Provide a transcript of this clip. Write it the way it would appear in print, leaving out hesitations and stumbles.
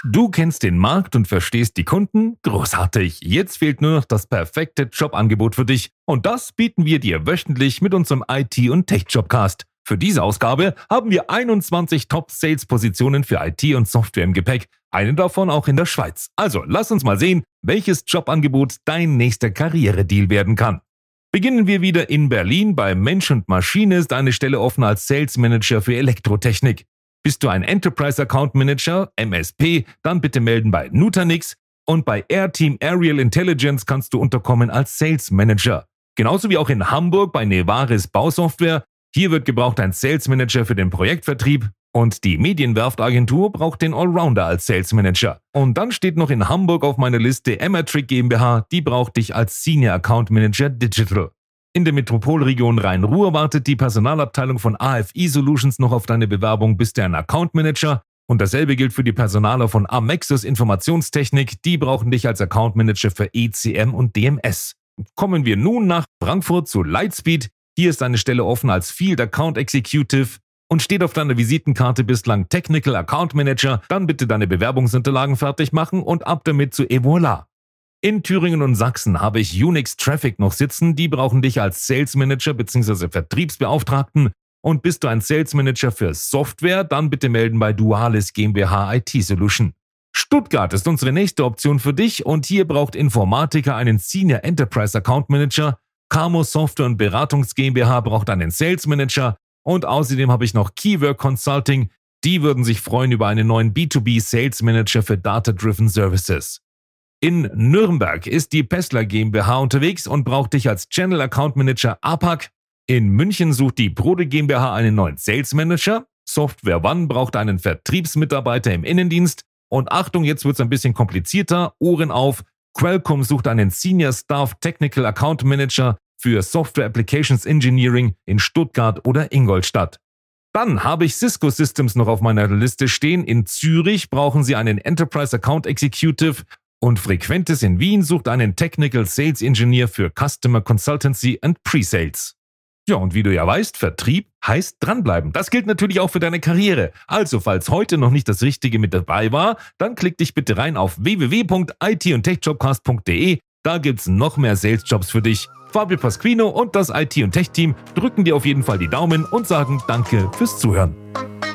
Du kennst den Markt und verstehst die Kunden? Großartig! Jetzt fehlt nur noch das perfekte Jobangebot für dich. Und das bieten wir dir wöchentlich mit unserem IT- und Tech-Jobcast. Für diese Ausgabe haben wir 21 Top-Sales-Positionen für IT und Software im Gepäck. Eine davon auch in der Schweiz. Also lass uns mal sehen, welches Jobangebot dein nächster Karrieredeal werden kann. Beginnen wir wieder in Berlin. Bei Mensch und Maschine ist eine Stelle offen als Sales Manager für Elektrotechnik. Bist du ein Enterprise Account Manager, MSP, dann bitte melden bei Nutanix. Und bei Airteam Aerial Intelligence kannst du unterkommen als Sales Manager. Genauso wie auch in Hamburg bei Nevaris Bausoftware. Hier wird gebraucht ein Sales Manager für den Projektvertrieb. Und die Medienwerftagentur braucht den Allrounder als Sales Manager. Und dann steht noch in Hamburg auf meiner Liste Emmatrick GmbH, die braucht dich als Senior Account Manager Digital. In der Metropolregion Rhein-Ruhr wartet die Personalabteilung von AFI Solutions noch auf deine Bewerbung, bist du ein Account Manager. Und dasselbe gilt für die Personaler von Amexus Informationstechnik, die brauchen dich als Account Manager für ECM und DMS. Kommen wir nun nach Frankfurt zu Lightspeed. Hier ist eine Stelle offen als Field Account Executive und steht auf deiner Visitenkarte bislang Technical Account Manager. Dann bitte deine Bewerbungsunterlagen fertig machen und ab damit zu Evola. In Thüringen und Sachsen habe ich Unix Traffic noch sitzen, die brauchen dich als Sales Manager bzw. Vertriebsbeauftragten. Und bist du ein Sales Manager für Software, dann bitte melden bei Dualis GmbH IT Solution. Stuttgart ist unsere nächste Option für dich und hier braucht Informatiker einen Senior Enterprise Account Manager, Camo Software und Beratungs GmbH braucht einen Sales Manager und außerdem habe ich noch Keywork Consulting, die würden sich freuen über einen neuen B2B Sales Manager für Data-Driven Services. In Nürnberg ist die Pessler GmbH unterwegs und braucht dich als Channel Account Manager APAC. In München sucht die Prode GmbH einen neuen Sales Manager. Software One braucht einen Vertriebsmitarbeiter im Innendienst. Und Achtung, jetzt wird es ein bisschen komplizierter. Ohren auf. Qualcomm sucht einen Senior Staff Technical Account Manager für Software Applications Engineering in Stuttgart oder Ingolstadt. Dann habe ich Cisco Systems noch auf meiner Liste stehen. In Zürich brauchen sie einen Enterprise Account Executive. Und Frequentis in Wien sucht einen Technical Sales Engineer für Customer Consultancy and Pre-Sales. Ja, und wie du ja weißt, Vertrieb heißt dranbleiben. Das gilt natürlich auch für deine Karriere. Also, falls heute noch nicht das Richtige mit dabei war, dann klick dich bitte rein auf www.it-und-techjobcast.de. Da gibt's noch mehr Sales-Jobs für dich. Fabio Pasquino und das IT- und Tech-Team drücken dir auf jeden Fall die Daumen und sagen Danke fürs Zuhören.